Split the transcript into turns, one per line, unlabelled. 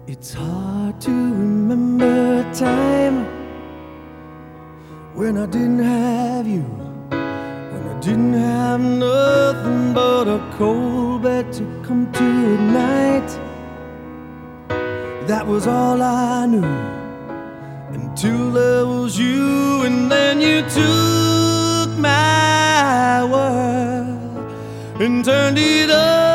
It's hard to remember a time when I didn't have you, when I didn't have nothing but a cold bed to come to at night. That was all I knew until there was you, and then you took my world and turned it up.